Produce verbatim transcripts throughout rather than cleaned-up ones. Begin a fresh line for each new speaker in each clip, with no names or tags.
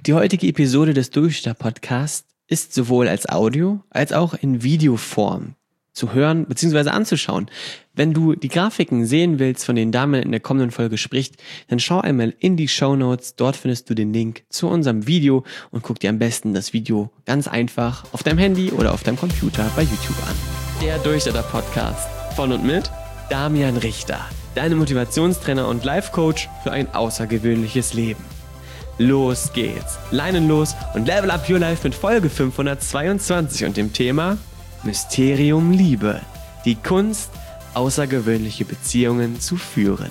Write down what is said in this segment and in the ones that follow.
Die heutige Episode des Durchstar-Podcasts ist sowohl als Audio als auch in Videoform zu hören bzw. anzuschauen. Wenn du die Grafiken sehen willst, von denen Damian in der kommenden Folge spricht, dann schau einmal in die Shownotes, dort findest du den Link zu unserem Video und guck dir am besten das Video ganz einfach auf deinem Handy oder auf deinem Computer bei YouTube an. Der Durchstar-Podcast von und mit Damian Richter, deinem Motivationstrainer und Life-Coach für ein außergewöhnliches Leben. Los geht's, Leinen los und level up your life mit Folge fünfhundertzweiundzwanzig und dem Thema Mysterium Liebe, die Kunst, außergewöhnliche Beziehungen zu führen.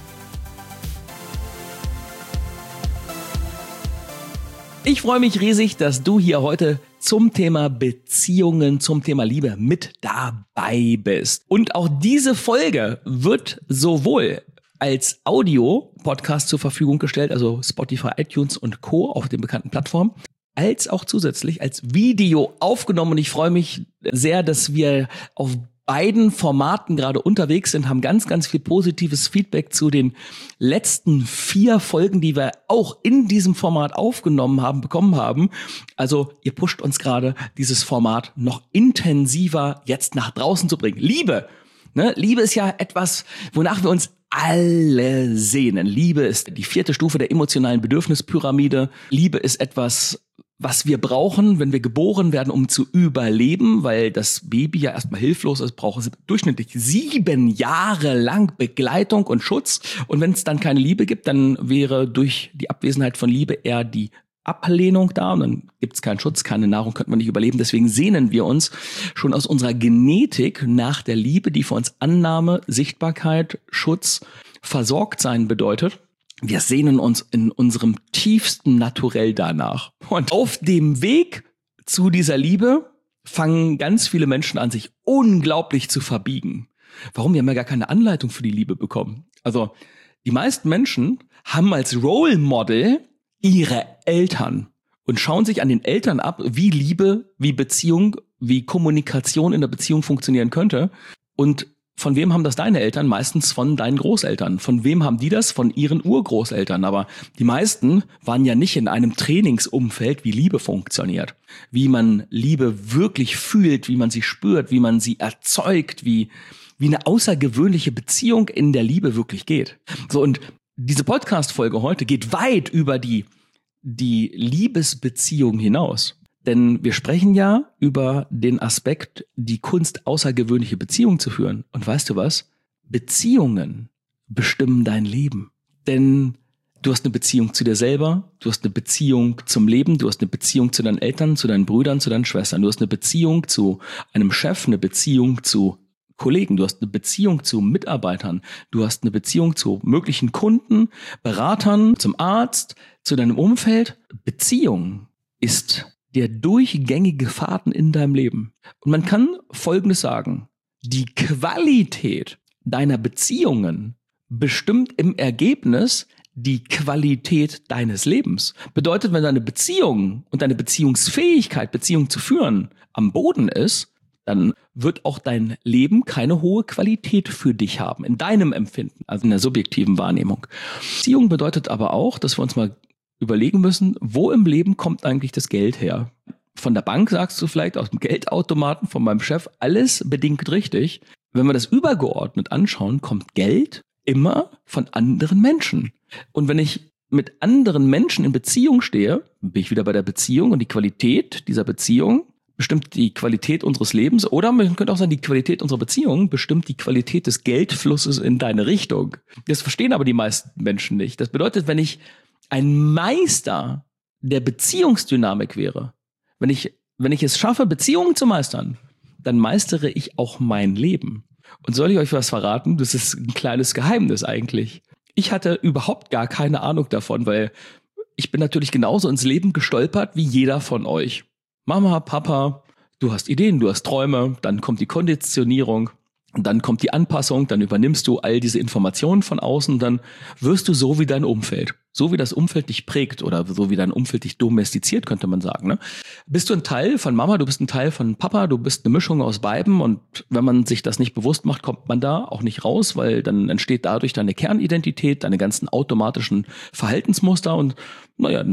Ich freue mich riesig, dass du hier heute zum Thema Beziehungen, zum Thema Liebe mit dabei bist. Und auch diese Folge wird sowohl als Audio-Podcast zur Verfügung gestellt, also Spotify, iTunes und Co. auf den bekannten Plattformen, als auch zusätzlich als Video aufgenommen. Und ich freue mich sehr, dass wir auf beiden Formaten gerade unterwegs sind, haben ganz, ganz viel positives Feedback zu den letzten vier Folgen, die wir auch in diesem Format aufgenommen haben, bekommen haben. Also ihr pusht uns gerade, dieses Format noch intensiver jetzt nach draußen zu bringen. Liebe, ne? Liebe ist ja etwas, wonach wir uns alle sehnen. Liebe ist die vierte Stufe der emotionalen Bedürfnispyramide. Liebe ist etwas, was wir brauchen, wenn wir geboren werden, um zu überleben, weil das Baby ja erstmal hilflos ist, braucht es durchschnittlich sieben Jahre lang Begleitung und Schutz. Und wenn es dann keine Liebe gibt, dann wäre durch die Abwesenheit von Liebe eher die Ablehnung da und dann gibt es keinen Schutz, keine Nahrung, könnte man nicht überleben. Deswegen sehnen wir uns schon aus unserer Genetik nach der Liebe, die für uns Annahme, Sichtbarkeit, Schutz, Versorgtsein bedeutet. Wir sehnen uns in unserem tiefsten Naturell danach. Und auf dem Weg zu dieser Liebe fangen ganz viele Menschen an, sich unglaublich zu verbiegen. Warum? Wir haben ja gar keine Anleitung für die Liebe bekommen. Also die meisten Menschen haben als Role Model ihre Eltern und schauen sich an den Eltern ab, wie Liebe, wie Beziehung, wie Kommunikation in der Beziehung funktionieren könnte. Und von wem haben das deine Eltern? Meistens von deinen Großeltern. Von wem haben die das? Von ihren Urgroßeltern. Aber die meisten waren ja nicht in einem Trainingsumfeld, wie Liebe funktioniert. Wie man Liebe wirklich fühlt, wie man sie spürt, wie man sie erzeugt, wie, wie eine außergewöhnliche Beziehung in der Liebe wirklich geht. So, und diese Podcast-Folge heute geht weit über die, die Liebesbeziehung hinaus. Denn wir sprechen ja über den Aspekt, die Kunst, außergewöhnliche Beziehungen zu führen. Und weißt du was? Beziehungen bestimmen dein Leben. Denn du hast eine Beziehung zu dir selber, du hast eine Beziehung zum Leben, du hast eine Beziehung zu deinen Eltern, zu deinen Brüdern, zu deinen Schwestern. Du hast eine Beziehung zu einem Chef, eine Beziehung zu Kollegen, du hast eine Beziehung zu Mitarbeitern, du hast eine Beziehung zu möglichen Kunden, Beratern, zum Arzt, zu deinem Umfeld. Beziehung ist der durchgängige Faden in deinem Leben. Und man kann Folgendes sagen: Die Qualität deiner Beziehungen bestimmt im Ergebnis die Qualität deines Lebens. Bedeutet, wenn deine Beziehung und deine Beziehungsfähigkeit, Beziehung zu führen, am Boden ist, dann wird auch dein Leben keine hohe Qualität für dich haben, in deinem Empfinden, also in der subjektiven Wahrnehmung. Beziehung bedeutet aber auch, dass wir uns mal überlegen müssen, wo im Leben kommt eigentlich das Geld her? Von der Bank sagst du vielleicht, aus dem Geldautomaten, von meinem Chef, alles bedingt richtig. Wenn wir das übergeordnet anschauen, kommt Geld immer von anderen Menschen. Und wenn ich mit anderen Menschen in Beziehung stehe, bin ich wieder bei der Beziehung und die Qualität dieser Beziehung bestimmt die Qualität unseres Lebens, oder man könnte auch sagen, die Qualität unserer Beziehung bestimmt die Qualität des Geldflusses in deine Richtung. Das verstehen aber die meisten Menschen nicht. Das bedeutet, wenn ich ein Meister der Beziehungsdynamik wäre, wenn ich, wenn ich es schaffe, Beziehungen zu meistern, dann meistere ich auch mein Leben. Und soll ich euch was verraten? Das ist ein kleines Geheimnis eigentlich. Ich hatte überhaupt gar keine Ahnung davon, weil ich bin natürlich genauso ins Leben gestolpert wie jeder von euch. Mama, Papa, du hast Ideen, du hast Träume, dann kommt die Konditionierung. Und dann kommt die Anpassung, dann übernimmst du all diese Informationen von außen, dann wirst du so wie dein Umfeld. So wie das Umfeld dich prägt oder so wie dein Umfeld dich domestiziert, könnte man sagen. Ne? Bist du ein Teil von Mama, du bist ein Teil von Papa, du bist eine Mischung aus beiden. Und wenn man sich das nicht bewusst macht, kommt man da auch nicht raus, weil dann entsteht dadurch deine Kernidentität, deine ganzen automatischen Verhaltensmuster. Und naja, dann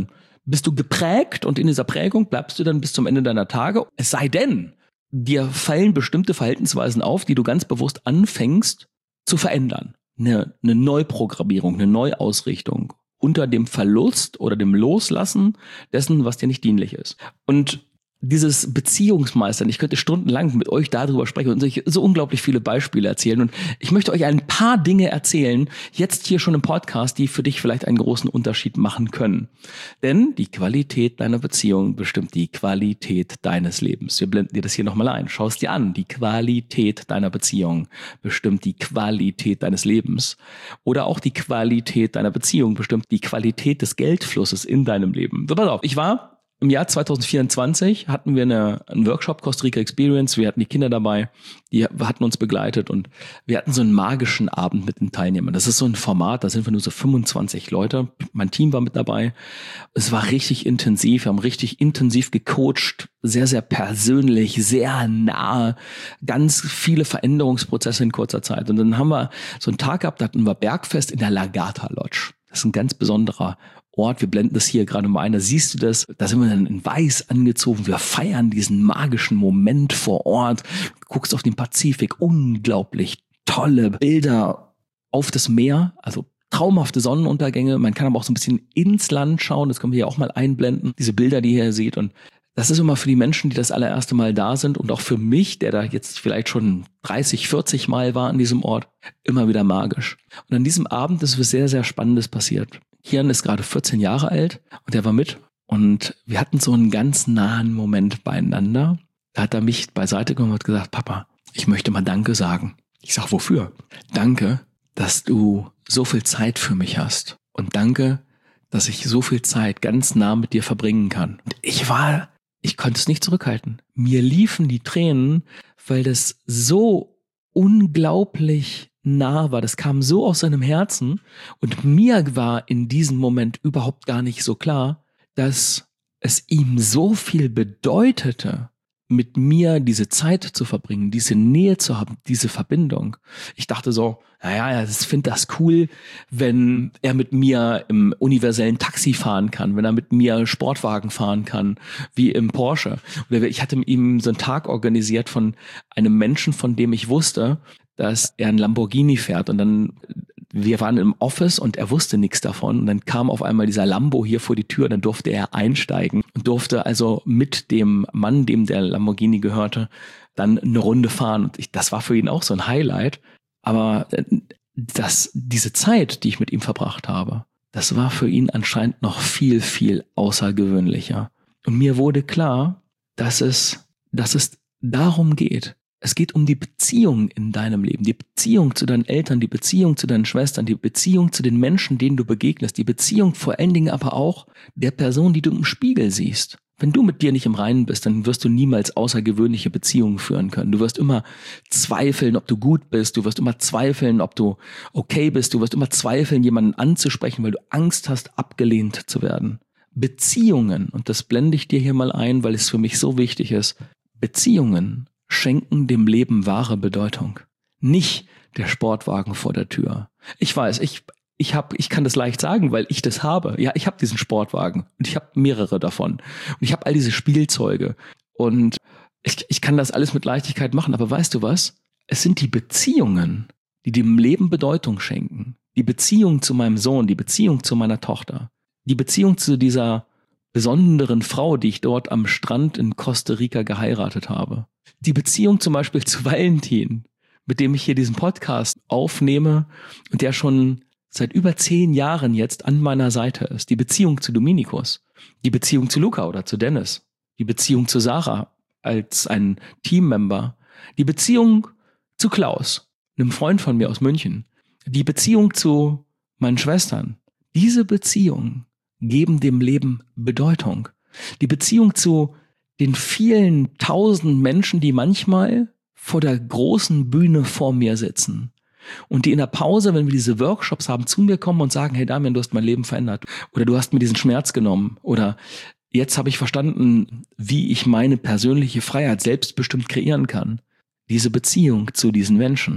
bist du geprägt und in dieser Prägung bleibst du dann bis zum Ende deiner Tage. Es sei denn, dir fallen bestimmte Verhaltensweisen auf, die du ganz bewusst anfängst zu verändern. Eine, eine Neuprogrammierung, eine Neuausrichtung unter dem Verlust oder dem Loslassen dessen, was dir nicht dienlich ist. Und dieses Beziehungsmeistern, ich könnte stundenlang mit euch darüber sprechen und euch so unglaublich viele Beispiele erzählen. Und ich möchte euch ein paar Dinge erzählen, jetzt hier schon im Podcast, die für dich vielleicht einen großen Unterschied machen können. Denn die Qualität deiner Beziehung bestimmt die Qualität deines Lebens. Wir blenden dir das hier nochmal ein. Schau es dir an. Die Qualität deiner Beziehung bestimmt die Qualität deines Lebens. Oder auch die Qualität deiner Beziehung bestimmt die Qualität des Geldflusses in deinem Leben. So, pass auf, ich war im Jahr zwanzig vierundzwanzig hatten wir eine, einen Workshop, Costa Rica Experience. Wir hatten die Kinder dabei, die hatten uns begleitet und wir hatten so einen magischen Abend mit den Teilnehmern. Das ist so ein Format, da sind wir nur so fünfundzwanzig Leute. Mein Team war mit dabei. Es war richtig intensiv, wir haben richtig intensiv gecoacht, sehr, sehr persönlich, sehr nah, ganz viele Veränderungsprozesse in kurzer Zeit. Und dann haben wir so einen Tag gehabt, da hatten wir Bergfest in der Lagata Lodge. Das ist ein ganz besonderer Ort, wir blenden das hier gerade mal ein, da siehst du das, da sind wir dann in weiß angezogen, wir feiern diesen magischen Moment vor Ort, du guckst auf den Pazifik, unglaublich tolle Bilder auf das Meer, also traumhafte Sonnenuntergänge, man kann aber auch so ein bisschen ins Land schauen, das können wir hier auch mal einblenden, diese Bilder, die ihr hier seht, und das ist immer für die Menschen, die das allererste Mal da sind und auch für mich, der da jetzt vielleicht schon dreißig, vierzig Mal war an diesem Ort, immer wieder magisch. Und an diesem Abend ist was sehr, sehr Spannendes passiert. Kian ist gerade vierzehn Jahre alt und er war mit und wir hatten so einen ganz nahen Moment beieinander. Da hat er mich beiseite genommen und hat gesagt, Papa, ich möchte mal Danke sagen. Ich sag, wofür? Danke, dass du so viel Zeit für mich hast und danke, dass ich so viel Zeit ganz nah mit dir verbringen kann. Und ich war, ich konnte es nicht zurückhalten. Mir liefen die Tränen, weil das so unglaublich nah war. Das kam so aus seinem Herzen und mir war in diesem Moment überhaupt gar nicht so klar, dass es ihm so viel bedeutete, mit mir diese Zeit zu verbringen, diese Nähe zu haben, diese Verbindung. Ich dachte so, naja, ich finde das cool, wenn er mit mir im universellen Taxi fahren kann, wenn er mit mir Sportwagen fahren kann, wie im Porsche. Oder ich hatte mit ihm so einen Tag organisiert von einem Menschen, von dem ich wusste, dass er einen Lamborghini fährt und dann, wir waren im Office und er wusste nichts davon und dann kam auf einmal dieser Lambo hier vor die Tür, dann durfte er einsteigen und durfte also mit dem Mann, dem der Lamborghini gehörte, dann eine Runde fahren und ich, das war für ihn auch so ein Highlight, aber das, diese Zeit, die ich mit ihm verbracht habe, das war für ihn anscheinend noch viel, viel außergewöhnlicher und mir wurde klar, dass es, dass es darum geht. Es geht um die Beziehung in deinem Leben, die Beziehung zu deinen Eltern, die Beziehung zu deinen Schwestern, die Beziehung zu den Menschen, denen du begegnest, die Beziehung vor allen Dingen aber auch der Person, die du im Spiegel siehst. Wenn du mit dir nicht im Reinen bist, dann wirst du niemals außergewöhnliche Beziehungen führen können. Du wirst immer zweifeln, ob du gut bist, du wirst immer zweifeln, ob du okay bist, du wirst immer zweifeln, jemanden anzusprechen, weil du Angst hast, abgelehnt zu werden. Beziehungen, und das blende ich dir hier mal ein, weil es für mich so wichtig ist, Beziehungen schenken dem Leben wahre Bedeutung. Nicht der Sportwagen vor der Tür. Ich weiß, ich ich hab, ich kann das leicht sagen, weil ich das habe. Ja, ich habe diesen Sportwagen und ich habe mehrere davon. Und ich habe all diese Spielzeuge. Und ich, ich kann das alles mit Leichtigkeit machen. Aber weißt du was? Es sind die Beziehungen, die dem Leben Bedeutung schenken. Die Beziehung zu meinem Sohn, die Beziehung zu meiner Tochter. Die Beziehung zu dieser besonderen Frau, die ich dort am Strand in Costa Rica geheiratet habe. Die Beziehung zum Beispiel zu Valentin, mit dem ich hier diesen Podcast aufnehme und der schon seit über zehn Jahren jetzt an meiner Seite ist. Die Beziehung zu Dominikus, die Beziehung zu Luca oder zu Dennis, die Beziehung zu Sarah als ein Teammember, die Beziehung zu Klaus, einem Freund von mir aus München, die Beziehung zu meinen Schwestern. Diese Beziehungen geben dem Leben Bedeutung. Die Beziehung zu den vielen tausend Menschen, die manchmal vor der großen Bühne vor mir sitzen und die in der Pause, wenn wir diese Workshops haben, zu mir kommen und sagen, hey Damian, du hast mein Leben verändert oder du hast mir diesen Schmerz genommen oder jetzt habe ich verstanden, wie ich meine persönliche Freiheit selbstbestimmt kreieren kann. Diese Beziehung zu diesen Menschen,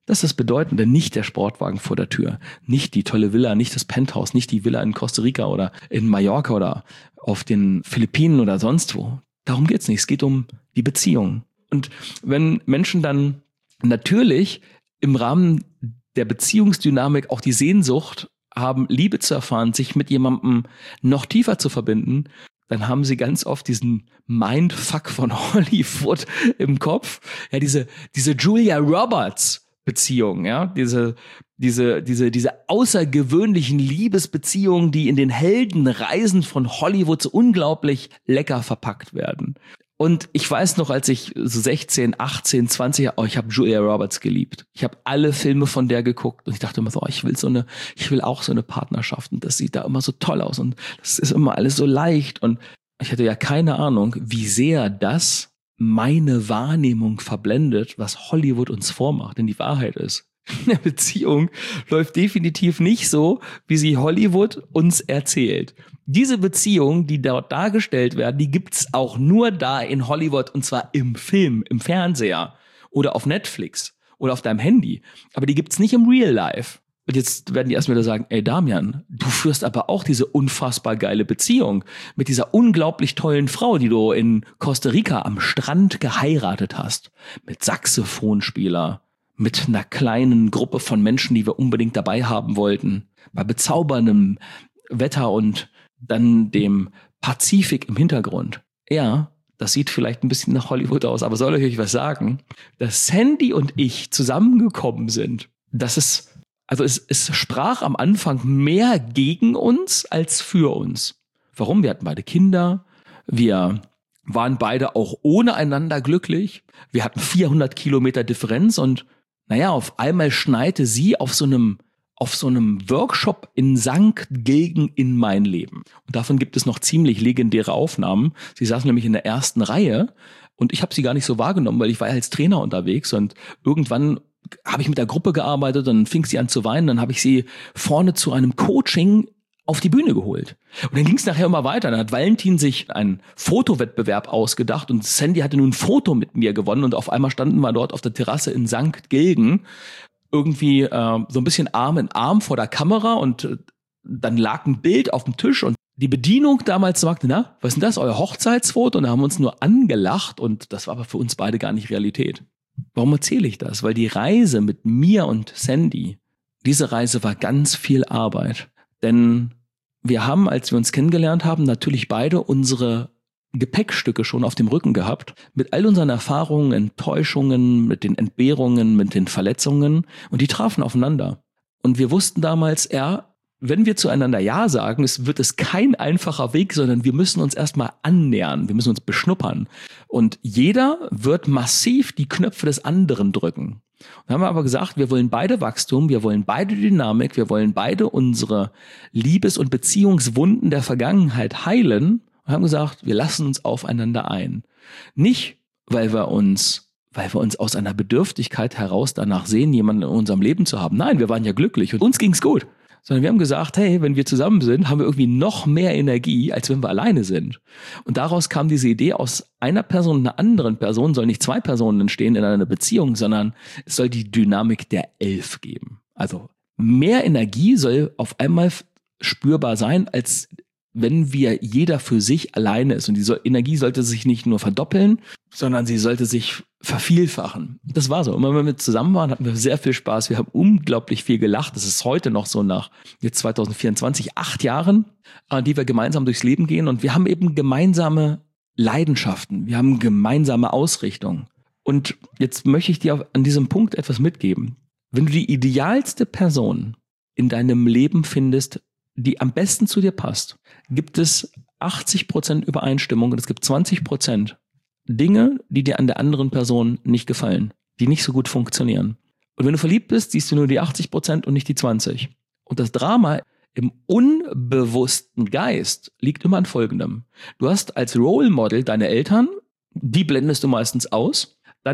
Das ist das Bedeutende, nicht der Sportwagen vor der Tür, nicht die tolle Villa, nicht das Penthouse, nicht die Villa in Costa Rica oder in Mallorca oder auf den Philippinen oder sonst wo. Darum geht's nicht. Es geht um die Beziehung. Und wenn Menschen dann natürlich im Rahmen der Beziehungsdynamik auch die Sehnsucht haben, Liebe zu erfahren, sich mit jemandem noch tiefer zu verbinden, dann haben sie ganz oft diesen Mindfuck von Hollywood im Kopf. Ja, diese, diese Julia Roberts Beziehung, ja, diese, diese, diese, diese außergewöhnlichen Liebesbeziehungen, die in den Heldenreisen von Hollywood so unglaublich lecker verpackt werden. Und ich weiß noch, als ich so sechzehn, achtzehn, zwanzig, oh, ich habe Julia Roberts geliebt. Ich habe alle Filme von der geguckt und ich dachte immer so, oh, ich will so eine, ich will auch so eine Partnerschaft und das sieht da immer so toll aus und das ist immer alles so leicht und ich hatte ja keine Ahnung, wie sehr das meine Wahrnehmung verblendet, was Hollywood uns vormacht. Denn die Wahrheit ist, eine Beziehung läuft definitiv nicht so, wie sie Hollywood uns erzählt. Diese Beziehungen, die dort dargestellt werden, die gibt's auch nur da in Hollywood und zwar im Film, im Fernseher oder auf Netflix oder auf deinem Handy. Aber die gibt's nicht im Real Life. Und jetzt werden die erstmal wieder sagen, ey Damian, du führst aber auch diese unfassbar geile Beziehung mit dieser unglaublich tollen Frau, die du in Costa Rica am Strand geheiratet hast. Mit Saxophonspieler, mit einer kleinen Gruppe von Menschen, die wir unbedingt dabei haben wollten. Bei bezauberndem Wetter und dann dem Pazifik im Hintergrund. Ja, das sieht vielleicht ein bisschen nach Hollywood aus, aber soll ich euch was sagen? Dass Sandy und ich zusammengekommen sind, das ist... Also es, es sprach am Anfang mehr gegen uns als für uns. Warum? Wir hatten beide Kinder, wir waren beide auch ohne einander glücklich, wir hatten vierhundert Kilometer Differenz und naja, auf einmal schneite sie auf so einem, auf so einem Workshop in Sankt Gilgen in mein Leben. Und davon gibt es noch ziemlich legendäre Aufnahmen. Sie saß nämlich in der ersten Reihe und ich habe sie gar nicht so wahrgenommen, weil ich war ja als Trainer unterwegs und irgendwann habe ich mit der Gruppe gearbeitet, dann fing sie an zu weinen, dann habe ich sie vorne zu einem Coaching auf die Bühne geholt. Und dann ging es nachher immer weiter. Dann hat Valentin sich einen Fotowettbewerb ausgedacht und Sandy hatte nun ein Foto mit mir gewonnen und auf einmal standen wir dort auf der Terrasse in Sankt Gilgen irgendwie äh, so ein bisschen Arm in Arm vor der Kamera und äh, dann lag ein Bild auf dem Tisch und die Bedienung damals sagte, na, was ist denn das, euer Hochzeitsfoto? Und da haben wir uns nur angelacht und das war aber für uns beide gar nicht Realität. Warum erzähle ich das? Weil die Reise mit mir und Sandy, diese Reise war ganz viel Arbeit. Denn wir haben, als wir uns kennengelernt haben, natürlich beide unsere Gepäckstücke schon auf dem Rücken gehabt. Mit all unseren Erfahrungen, Enttäuschungen, mit den Entbehrungen, mit den Verletzungen. Und die trafen aufeinander. Und wir wussten damals, ja, wenn wir zueinander Ja sagen, es wird es kein einfacher Weg, sondern wir müssen uns erstmal annähern, wir müssen uns beschnuppern. Und jeder wird massiv die Knöpfe des anderen drücken. Dann haben wir aber gesagt, wir wollen beide Wachstum, wir wollen beide Dynamik, wir wollen beide unsere Liebes- und Beziehungswunden der Vergangenheit heilen und haben gesagt, wir lassen uns aufeinander ein. Nicht, weil wir uns, weil wir uns aus einer Bedürftigkeit heraus danach sehen, jemanden in unserem Leben zu haben. Nein, wir waren ja glücklich und uns ging's gut. Sondern wir haben gesagt, hey, wenn wir zusammen sind, haben wir irgendwie noch mehr Energie, als wenn wir alleine sind. Und daraus kam diese Idee, aus einer Person und einer anderen Person sollen nicht zwei Personen entstehen in einer Beziehung, sondern es soll die Dynamik der Elf geben. Also mehr Energie soll auf einmal spürbar sein, als wenn wir jeder für sich alleine ist. Und diese Energie sollte sich nicht nur verdoppeln, sondern sie sollte sich vervielfachen. Das war so. Immer wenn wir zusammen waren, hatten wir sehr viel Spaß. Wir haben unglaublich viel gelacht. Das ist heute noch so nach jetzt zwanzig vierundzwanzig, acht Jahren, die wir gemeinsam durchs Leben gehen. Und wir haben eben gemeinsame Leidenschaften. Wir haben gemeinsame Ausrichtung. Und jetzt möchte ich dir an diesem Punkt etwas mitgeben. Wenn du die idealste Person in deinem Leben findest, die am besten zu dir passt, gibt es achtzig Prozent Übereinstimmung und es gibt zwanzig Prozent Dinge, die dir an der anderen Person nicht gefallen, die nicht so gut funktionieren. Und wenn du verliebt bist, siehst du nur die achtzig Prozent und nicht die zwanzig. Und das Drama im unbewussten Geist liegt immer an Folgendem. Du hast als Role Model deine Eltern, die blendest du meistens aus. Dann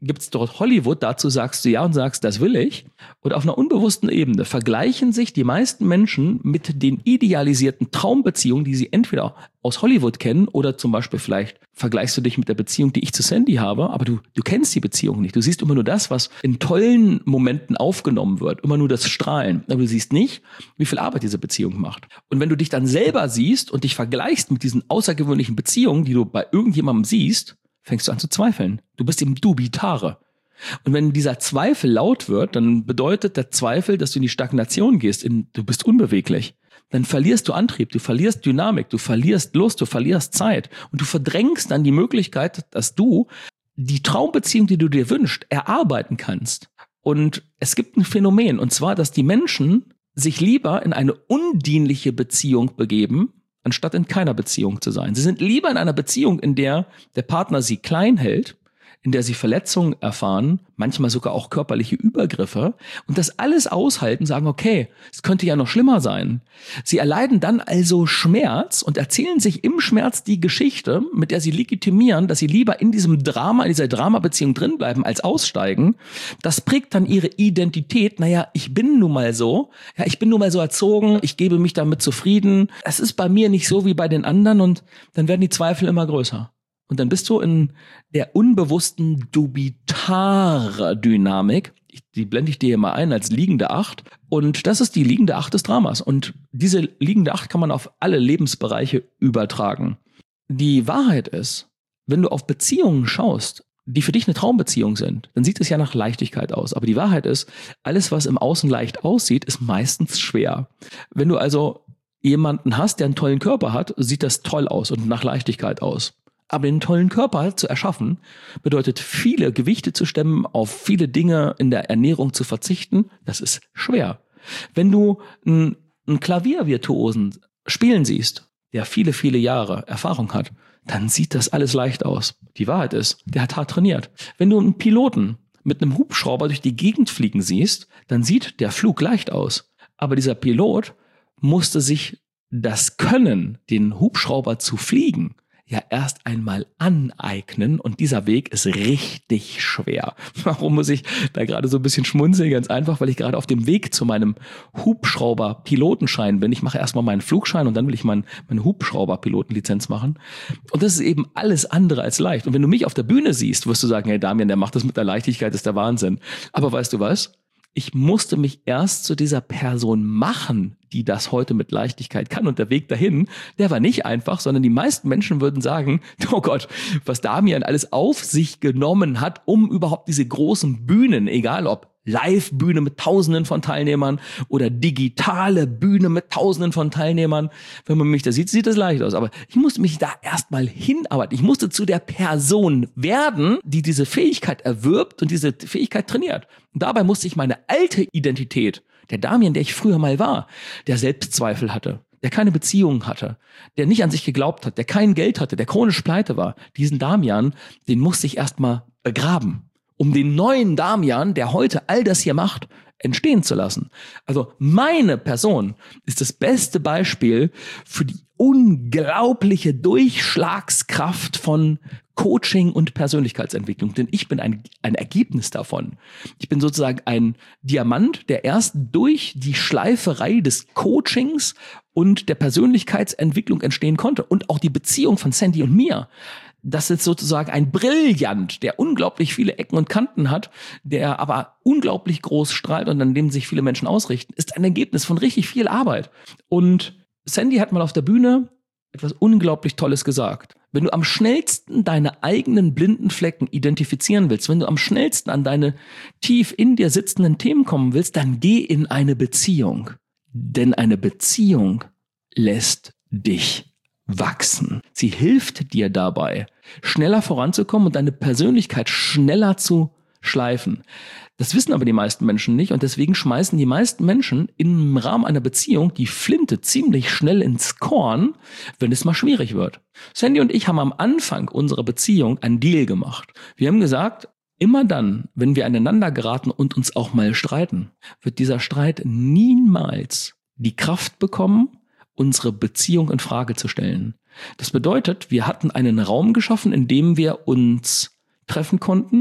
gibt es dort Hollywood, dazu sagst du ja und sagst, das will ich. Und auf einer unbewussten Ebene vergleichen sich die meisten Menschen mit den idealisierten Traumbeziehungen, die sie entweder aus Hollywood kennen oder zum Beispiel vielleicht vergleichst du dich mit der Beziehung, die ich zu Sandy habe, aber du, du kennst die Beziehung nicht. Du siehst immer nur das, was in tollen Momenten aufgenommen wird, immer nur das Strahlen. Aber du siehst nicht, wie viel Arbeit diese Beziehung macht. Und wenn du dich dann selber siehst und dich vergleichst mit diesen außergewöhnlichen Beziehungen, die du bei irgendjemandem siehst, fängst du an zu zweifeln. Du bist im Dubitare. Und wenn dieser Zweifel laut wird, dann bedeutet der Zweifel, dass du in die Stagnation gehst, in, du bist unbeweglich. Dann verlierst du Antrieb, du verlierst Dynamik, du verlierst Lust, du verlierst Zeit und du verdrängst dann die Möglichkeit, dass du die Traumbeziehung, die du dir wünschst, erarbeiten kannst. Und es gibt ein Phänomen, und zwar, dass die Menschen sich lieber in eine undienliche Beziehung begeben, anstatt in keiner Beziehung zu sein. Sie sind lieber in einer Beziehung, in der der Partner sie klein hält, in der sie Verletzungen erfahren, manchmal sogar auch körperliche Übergriffe und das alles aushalten, sagen, okay, es könnte ja noch schlimmer sein. Sie erleiden dann also Schmerz und erzählen sich im Schmerz die Geschichte, mit der sie legitimieren, dass sie lieber in diesem Drama, in dieser Dramabeziehung drinbleiben, als aussteigen. Das prägt dann ihre Identität. Naja, ich bin nun mal so. Ja, ich bin nun mal so erzogen. Ich gebe mich damit zufrieden. Es ist bei mir nicht so wie bei den anderen und dann werden die Zweifel immer größer. Und dann bist du in der unbewussten Dubitare-Dynamik. Die blende ich dir hier mal ein als liegende Acht. Und das ist die liegende Acht des Dramas. Und diese liegende Acht kann man auf alle Lebensbereiche übertragen. Die Wahrheit ist, wenn du auf Beziehungen schaust, die für dich eine Traumbeziehung sind, dann sieht es ja nach Leichtigkeit aus. Aber die Wahrheit ist, alles, was im Außen leicht aussieht, ist meistens schwer. Wenn du also jemanden hast, der einen tollen Körper hat, sieht das toll aus und nach Leichtigkeit aus. Aber den tollen Körper zu erschaffen, bedeutet viele Gewichte zu stemmen, auf viele Dinge in der Ernährung zu verzichten. Das ist schwer. Wenn du einen, einen Klaviervirtuosen spielen siehst, der viele, viele Jahre Erfahrung hat, dann sieht das alles leicht aus. Die Wahrheit ist, der hat hart trainiert. Wenn du einen Piloten mit einem Hubschrauber durch die Gegend fliegen siehst, dann sieht der Flug leicht aus. Aber dieser Pilot musste sich das Können, den Hubschrauber zu fliegen, ja erst einmal aneignen und dieser Weg ist richtig schwer. Warum muss ich da gerade so ein bisschen schmunzeln? Ganz einfach, weil ich gerade auf dem Weg zu meinem Hubschrauber-Pilotenschein bin. Ich mache erstmal meinen Flugschein und dann will ich mein, meine Hubschrauber-Pilotenlizenz machen. Und das ist eben alles andere als leicht. Und wenn du mich auf der Bühne siehst, wirst du sagen, hey Damian, der macht das mit der Leichtigkeit, das ist der Wahnsinn. Aber weißt du was? Ich musste mich erst zu dieser Person machen, die das heute mit Leichtigkeit kann. Und der Weg dahin, der war nicht einfach, sondern die meisten Menschen würden sagen, oh Gott, was Damian alles auf sich genommen hat, um überhaupt diese großen Bühnen, egal ob Live-Bühne mit Tausenden von Teilnehmern oder digitale Bühne mit Tausenden von Teilnehmern. Wenn man mich da sieht, sieht das leicht aus. Aber ich musste mich da erstmal hinarbeiten. Ich musste zu der Person werden, die diese Fähigkeit erwirbt und diese Fähigkeit trainiert. Und dabei musste ich meine alte Identität, der Damian, der ich früher mal war, der Selbstzweifel hatte, der keine Beziehungen hatte, der nicht an sich geglaubt hat, der kein Geld hatte, der chronisch pleite war, diesen Damian, den musste ich erstmal begraben, um den neuen Damian, der heute all das hier macht, entstehen zu lassen. Also meine Person ist das beste Beispiel für die unglaubliche Durchschlagskraft von Coaching und Persönlichkeitsentwicklung, denn ich bin ein, ein Ergebnis davon. Ich bin sozusagen ein Diamant, der erst durch die Schleiferei des Coachings und der Persönlichkeitsentwicklung entstehen konnte und auch die Beziehung von Sandy und mir. Das ist sozusagen ein Brillant, der unglaublich viele Ecken und Kanten hat, der aber unglaublich groß strahlt und an dem sich viele Menschen ausrichten, ist ein Ergebnis von richtig viel Arbeit. Und Sandy hat mal auf der Bühne etwas unglaublich Tolles gesagt. Wenn du am schnellsten deine eigenen blinden Flecken identifizieren willst, wenn du am schnellsten an deine tief in dir sitzenden Themen kommen willst, dann geh in eine Beziehung. Denn eine Beziehung lässt dich wachsen. Sie hilft dir dabei, schneller voranzukommen und deine Persönlichkeit schneller zu schleifen. Das wissen aber die meisten Menschen nicht und deswegen schmeißen die meisten Menschen im Rahmen einer Beziehung die Flinte ziemlich schnell ins Korn, wenn es mal schwierig wird. Sandy und ich haben am Anfang unserer Beziehung einen Deal gemacht. Wir haben gesagt, immer dann, wenn wir aneinander geraten und uns auch mal streiten, wird dieser Streit niemals die Kraft bekommen, unsere Beziehung in Frage zu stellen. Das bedeutet, wir hatten einen Raum geschaffen, in dem wir uns treffen konnten,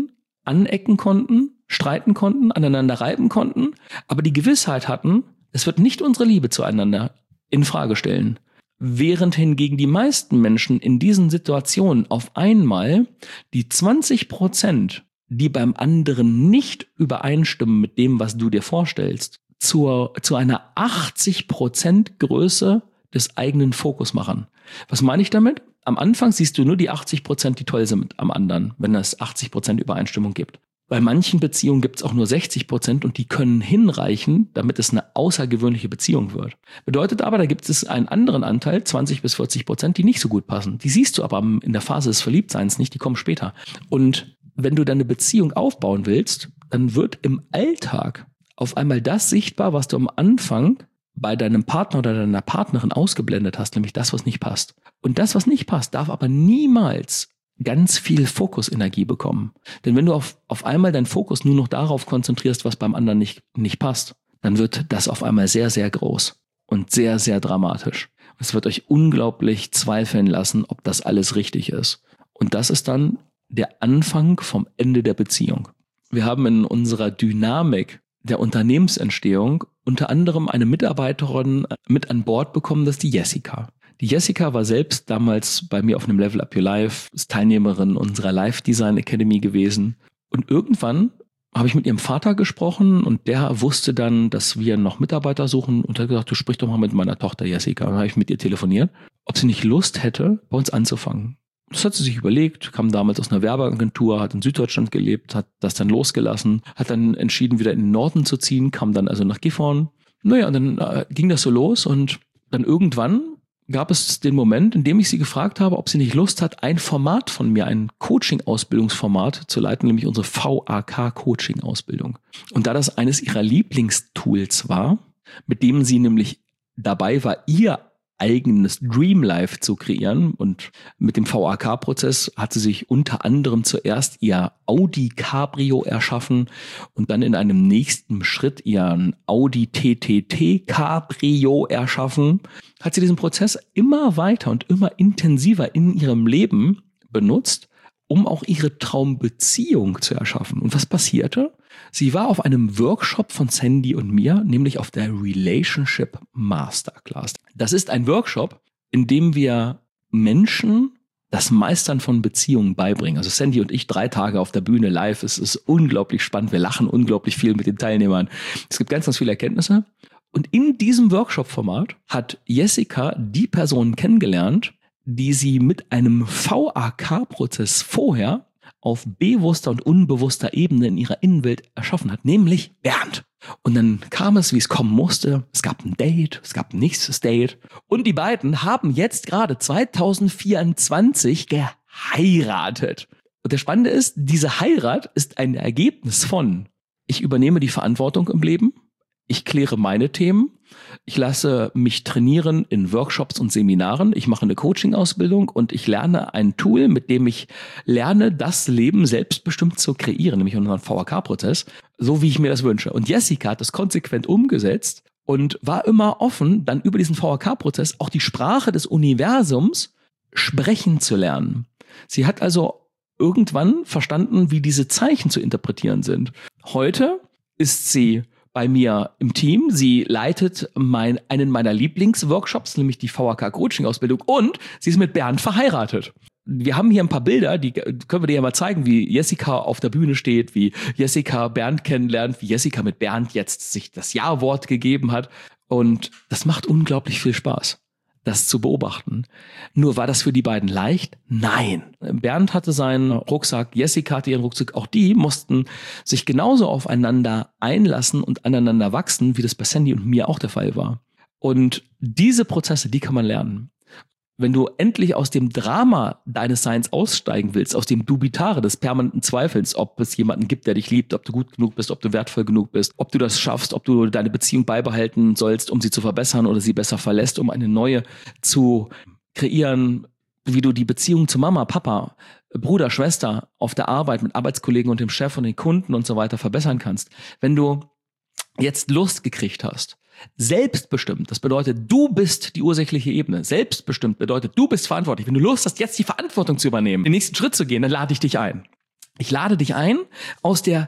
anecken konnten, streiten konnten, aneinander reiben konnten, aber die Gewissheit hatten, es wird nicht unsere Liebe zueinander in Frage stellen. Während hingegen die meisten Menschen in diesen Situationen auf einmal die zwanzig Prozent, die beim anderen nicht übereinstimmen mit dem, was du dir vorstellst, zur, zu einer achtzig Prozent Größe des eigenen Fokus machen. Was meine ich damit? Am Anfang siehst du nur die achtzig Prozent, die toll sind am anderen, wenn es achtzig Prozent Übereinstimmung gibt. Bei manchen Beziehungen gibt es auch nur sechzig Prozent und die können hinreichen, damit es eine außergewöhnliche Beziehung wird. Bedeutet aber, da gibt es einen anderen Anteil, zwanzig bis vierzig Prozent, die nicht so gut passen. Die siehst du aber in der Phase des Verliebtseins nicht, die kommen später. Und wenn du deine Beziehung aufbauen willst, dann wird im Alltag auf einmal das sichtbar, was du am Anfang bei deinem Partner oder deiner Partnerin ausgeblendet hast, nämlich das, was nicht passt. Und das, was nicht passt, darf aber niemals ganz viel Fokusenergie bekommen. Denn wenn du auf, auf einmal deinen Fokus nur noch darauf konzentrierst, was beim anderen nicht, nicht passt, dann wird das auf einmal sehr, sehr groß und sehr, sehr dramatisch. Es wird euch unglaublich zweifeln lassen, ob das alles richtig ist. Und das ist dann der Anfang vom Ende der Beziehung. Wir haben in unserer Dynamik der Unternehmensentstehung unter anderem eine Mitarbeiterin mit an Bord bekommen, das ist die Jessica. Die Jessica war selbst damals bei mir auf einem Level Up Your Life, ist Teilnehmerin unserer Life Design Academy gewesen. Und irgendwann habe ich mit ihrem Vater gesprochen und der wusste dann, dass wir noch Mitarbeiter suchen und hat gesagt, du sprich doch mal mit meiner Tochter Jessica. Und dann habe ich mit ihr telefoniert, ob sie nicht Lust hätte, bei uns anzufangen. Das hat sie sich überlegt, kam damals aus einer Werbeagentur, hat in Süddeutschland gelebt, hat das dann losgelassen, hat dann entschieden, wieder in den Norden zu ziehen, kam dann also nach Gifhorn. Naja, und dann äh, ging das so los und dann irgendwann gab es den Moment, in dem ich sie gefragt habe, ob sie nicht Lust hat, ein Format von mir, ein Coaching-Ausbildungsformat zu leiten, nämlich unsere V A K-Coaching-Ausbildung. Und da das eines ihrer Lieblingstools war, mit dem sie nämlich dabei war, ihr eigenes Dream Life zu kreieren, und mit dem V A K-Prozess hat sie sich unter anderem zuerst ihr Audi Cabrio erschaffen und dann in einem nächsten Schritt ihren Audi T T T Cabrio erschaffen, hat sie diesen Prozess immer weiter und immer intensiver in ihrem Leben benutzt, um auch ihre Traumbeziehung zu erschaffen. Und was passierte? Sie war auf einem Workshop von Sandy und mir, nämlich auf der Relationship Masterclass. Das ist ein Workshop, in dem wir Menschen das Meistern von Beziehungen beibringen. Also Sandy und ich drei Tage auf der Bühne live. Es ist unglaublich spannend. Wir lachen unglaublich viel mit den Teilnehmern. Es gibt ganz, ganz viele Erkenntnisse. Und in diesem Workshop-Format hat Jessica die Person kennengelernt, die sie mit einem V A K-Prozess vorher auf bewusster und unbewusster Ebene in ihrer Innenwelt erschaffen hat, nämlich Bernd. Und dann kam es, wie es kommen musste. Es gab ein Date, es gab ein nächstes Date. Und die beiden haben jetzt gerade zwanzig vierundzwanzig geheiratet. Und der Spannende ist, diese Heirat ist ein Ergebnis von: Ich übernehme die Verantwortung im Leben, ich kläre meine Themen, ich lasse mich trainieren in Workshops und Seminaren, ich mache eine Coaching-Ausbildung und ich lerne ein Tool, mit dem ich lerne, das Leben selbstbestimmt zu kreieren, nämlich unseren V A K-Prozess, so wie ich mir das wünsche. Und Jessica hat das konsequent umgesetzt und war immer offen, dann über diesen V A K-Prozess auch die Sprache des Universums sprechen zu lernen. Sie hat also irgendwann verstanden, wie diese Zeichen zu interpretieren sind. Heute ist sie bei mir im Team. Sie leitet mein, einen meiner Lieblingsworkshops, nämlich die V A K-Coaching-Ausbildung, und sie ist mit Bernd verheiratet. Wir haben hier ein paar Bilder, die können wir dir ja mal zeigen, wie Jessica auf der Bühne steht, wie Jessica Bernd kennenlernt, wie Jessica mit Bernd jetzt sich das Ja-Wort gegeben hat. Und das macht unglaublich viel Spaß, das zu beobachten. Nur war das für die beiden leicht? Nein. Bernd hatte seinen Rucksack, Jessica hatte ihren Rucksack. Auch die mussten sich genauso aufeinander einlassen und aneinander wachsen, wie das bei Sandy und mir auch der Fall war. Und diese Prozesse, die kann man lernen. Wenn du endlich aus dem Drama deines Seins aussteigen willst, aus dem Dubitare des permanenten Zweifels, ob es jemanden gibt, der dich liebt, ob du gut genug bist, ob du wertvoll genug bist, ob du das schaffst, ob du deine Beziehung beibehalten sollst, um sie zu verbessern oder sie besser verlässt, um eine neue zu kreieren, wie du die Beziehung zu Mama, Papa, Bruder, Schwester auf der Arbeit mit Arbeitskollegen und dem Chef und den Kunden und so weiter verbessern kannst. Wenn du jetzt Lust gekriegt hast, selbstbestimmt, das bedeutet, du bist die ursächliche Ebene. Selbstbestimmt bedeutet, du bist verantwortlich. Wenn du Lust hast, jetzt die Verantwortung zu übernehmen, den nächsten Schritt zu gehen, dann lade ich dich ein. Ich lade dich ein aus der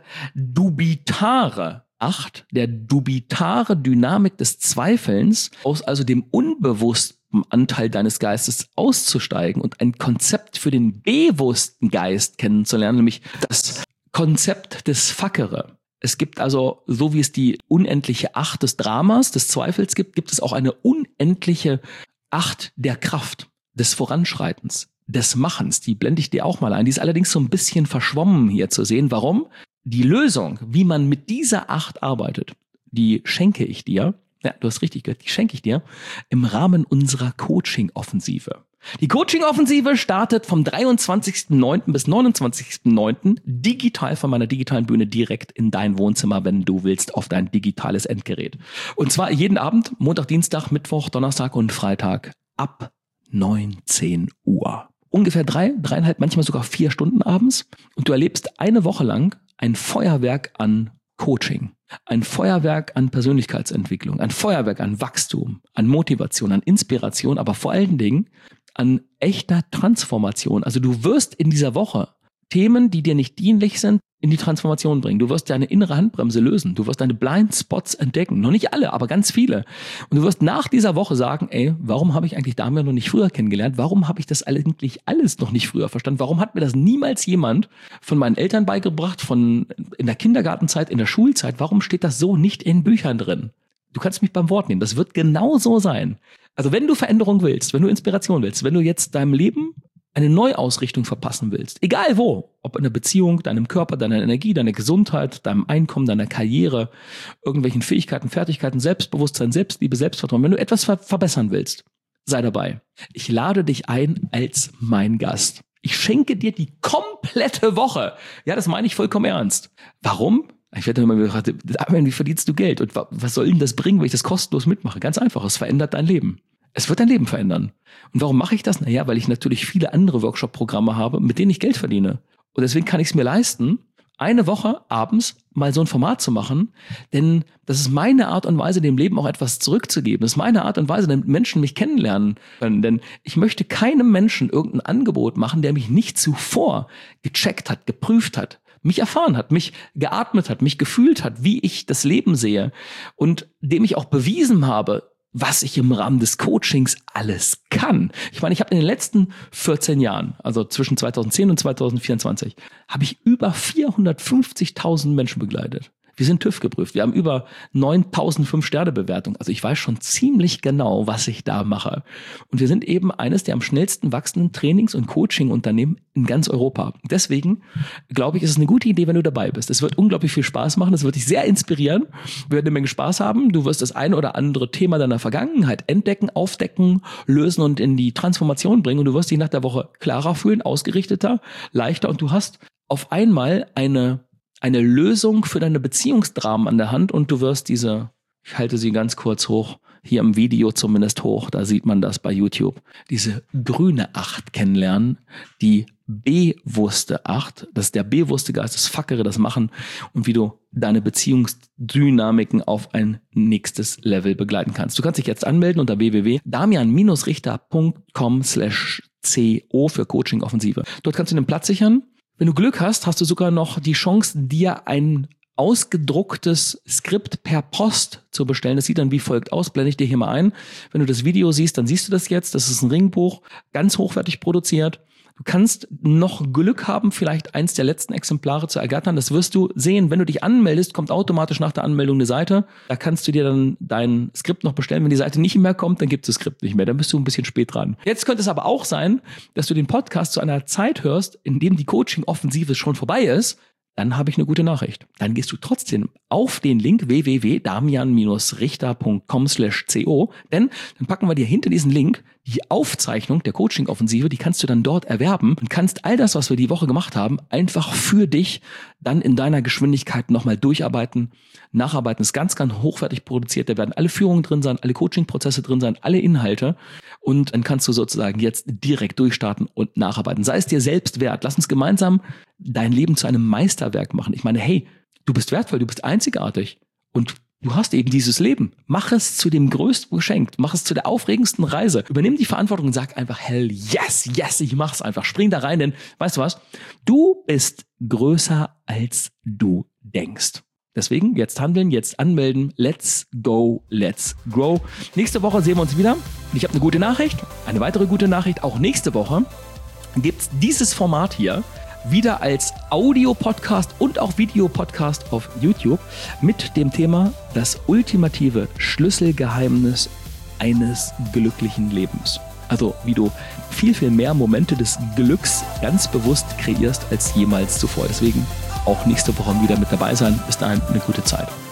Dubitare acht, der Dubitare Dynamik des Zweifelns, aus also dem unbewussten Anteil deines Geistes auszusteigen und ein Konzept für den bewussten Geist kennenzulernen, nämlich das Konzept des Fakere. Es gibt also, so wie es die unendliche Acht des Dramas, des Zweifels gibt, gibt es auch eine unendliche Acht der Kraft, des Voranschreitens, des Machens. Die blende ich dir auch mal ein. Die ist allerdings so ein bisschen verschwommen hier zu sehen. Warum? Die Lösung, wie man mit dieser Acht arbeitet, die schenke ich dir, ja, du hast richtig gehört, die schenke ich dir im Rahmen unserer Coaching-Offensive. Die Coaching-Offensive startet vom dreiundzwanzigsten neunten bis neunundzwanzigsten neunten digital von meiner digitalen Bühne direkt in dein Wohnzimmer, wenn du willst, auf dein digitales Endgerät. Und zwar jeden Abend, Montag, Dienstag, Mittwoch, Donnerstag und Freitag ab neunzehn Uhr. Ungefähr drei, dreieinhalb, manchmal sogar vier Stunden abends. Und du erlebst eine Woche lang ein Feuerwerk an Coaching, ein Feuerwerk an Persönlichkeitsentwicklung, ein Feuerwerk an Wachstum, an Motivation, an Inspiration, aber vor allen Dingen an echter Transformation. Also du wirst in dieser Woche Themen, die dir nicht dienlich sind, in die Transformation bringen. Du wirst deine innere Handbremse lösen. Du wirst deine Blind Spots entdecken. Noch nicht alle, aber ganz viele. Und du wirst nach dieser Woche sagen, ey, warum habe ich eigentlich Damian noch nicht früher kennengelernt? Warum habe ich das eigentlich alles noch nicht früher verstanden? Warum hat mir das niemals jemand von meinen Eltern beigebracht, von in der Kindergartenzeit, in der Schulzeit? Warum steht das so nicht in Büchern drin? Du kannst mich beim Wort nehmen. Das wird genau so sein. Also wenn du Veränderung willst, wenn du Inspiration willst, wenn du jetzt deinem Leben eine Neuausrichtung verpassen willst, egal wo, ob in der Beziehung, deinem Körper, deiner Energie, deiner Gesundheit, deinem Einkommen, deiner Karriere, irgendwelchen Fähigkeiten, Fertigkeiten, Selbstbewusstsein, Selbstliebe, Selbstvertrauen, wenn du etwas ver- verbessern willst, sei dabei. Ich lade dich ein als mein Gast. Ich schenke dir die komplette Woche. Ja, das meine ich vollkommen ernst. Warum? Ich werde immer gefragt, wie verdienst du Geld? Und was soll denn das bringen, wenn ich das kostenlos mitmache? Ganz einfach, es verändert dein Leben. Es wird dein Leben verändern. Und warum mache ich das? Naja, weil ich natürlich viele andere Workshop-Programme habe, mit denen ich Geld verdiene. Und deswegen kann ich es mir leisten, eine Woche abends mal so ein Format zu machen, denn das ist meine Art und Weise, dem Leben auch etwas zurückzugeben. Das ist meine Art und Weise, damit Menschen mich kennenlernen können. Denn ich möchte keinem Menschen irgendein Angebot machen, der mich nicht zuvor gecheckt hat, geprüft hat, mich erfahren hat, mich geatmet hat, mich gefühlt hat, wie ich das Leben sehe und dem ich auch bewiesen habe, was ich im Rahmen des Coachings alles kann. Ich meine, ich habe in den letzten vierzehn Jahren, also zwischen zweitausendzehn und zweitausendvierundzwanzig, habe ich über vierhundertfünfzigtausend Menschen begleitet. Wir sind TÜV geprüft. Wir haben über neuntausend Fünf-Sterne-Bewertungen. Also ich weiß schon ziemlich genau, was ich da mache. Und wir sind eben eines der am schnellsten wachsenden Trainings- und Coaching-Unternehmen in ganz Europa. Deswegen glaube ich, ist es eine gute Idee, wenn du dabei bist. Es wird unglaublich viel Spaß machen. Es wird dich sehr inspirieren. Wir werden eine Menge Spaß haben. Du wirst das eine oder andere Thema deiner Vergangenheit entdecken, aufdecken, lösen und in die Transformation bringen. Und du wirst dich nach der Woche klarer fühlen, ausgerichteter, leichter. Und du hast auf einmal eine eine Lösung für deine Beziehungsdramen an der Hand und du wirst diese, ich halte sie ganz kurz hoch, hier im Video zumindest hoch, da sieht man das bei YouTube, diese grüne Acht kennenlernen, die bewusste Acht, das ist der bewusste Geist, das Fackere, das Machen und wie du deine Beziehungsdynamiken auf ein nächstes Level begleiten kannst. Du kannst dich jetzt anmelden unter w w w punkt damian richter punkt com slash co für Coaching Offensive. Dort kannst du den Platz sichern. Wenn du Glück hast, hast du sogar noch die Chance, dir ein ausgedrucktes Skript per Post zu bestellen. Das sieht dann wie folgt aus, blende ich dir hier mal ein. Wenn du das Video siehst, dann siehst du das jetzt. Das ist ein Ringbuch, ganz hochwertig produziert. Du kannst noch Glück haben, vielleicht eins der letzten Exemplare zu ergattern. Das wirst du sehen. Wenn du dich anmeldest, kommt automatisch nach der Anmeldung eine Seite. Da kannst du dir dann dein Skript noch bestellen. Wenn die Seite nicht mehr kommt, dann gibt es das Skript nicht mehr. Dann bist du ein bisschen spät dran. Jetzt könnte es aber auch sein, dass du den Podcast zu einer Zeit hörst, in dem die Coaching-Offensive schon vorbei ist. Dann habe ich eine gute Nachricht. Dann gehst du trotzdem auf den Link w w w punkt damian richter punkt com slash co, denn dann packen wir dir hinter diesen Link die Aufzeichnung der Coaching-Offensive, die kannst du dann dort erwerben und kannst all das, was wir die Woche gemacht haben, einfach für dich dann in deiner Geschwindigkeit nochmal durcharbeiten, nacharbeiten. Das ist ganz, ganz hochwertig produziert. Da werden alle Führungen drin sein, alle Coaching-Prozesse drin sein, alle Inhalte und dann kannst du sozusagen jetzt direkt durchstarten und nacharbeiten. Sei es dir selbst wert. Lass uns gemeinsam dein Leben zu einem Meisterwerk machen. Ich meine, hey, du bist wertvoll, du bist einzigartig und Du hast eben dieses Leben. Mach es zu dem größten Geschenk. Mach es zu der aufregendsten Reise. Übernimm die Verantwortung und sag einfach, hell yes, yes, ich mach's einfach. Spring da rein, denn weißt du was? Du bist größer, als du denkst. Deswegen jetzt handeln, jetzt anmelden. Let's go, let's grow. Nächste Woche sehen wir uns wieder. Ich habe eine gute Nachricht, eine weitere gute Nachricht. Auch nächste Woche gibt's dieses Format hier wieder als Audio-Podcast und auch Videopodcast auf YouTube mit dem Thema das ultimative Schlüsselgeheimnis eines glücklichen Lebens. Also wie du viel, viel mehr Momente des Glücks ganz bewusst kreierst als jemals zuvor. Deswegen auch nächste Woche wieder mit dabei sein. Bis dahin eine gute Zeit.